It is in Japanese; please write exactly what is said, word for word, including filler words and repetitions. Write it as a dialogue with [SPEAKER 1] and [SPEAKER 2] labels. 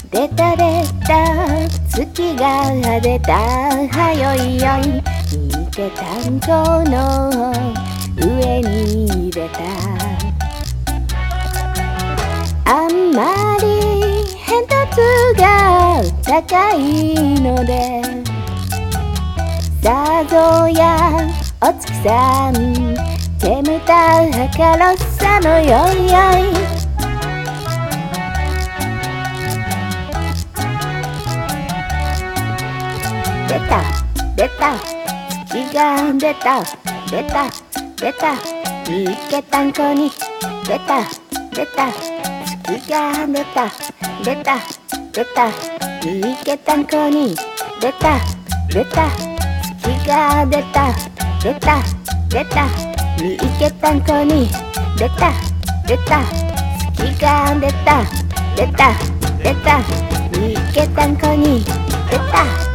[SPEAKER 1] 出た出た月が出たはよいよい三池炭鉱の上に出たあんまり煙突が高いのでさぞやお月さん煙たカロッサのよいよい出た出た月が出た出た出た三池炭鉱に出た出た月が出た出た出た三池炭鉱に出た出た月が出た出た出た三池炭鉱に出た出た月が出た出た出た三池炭鉱に出た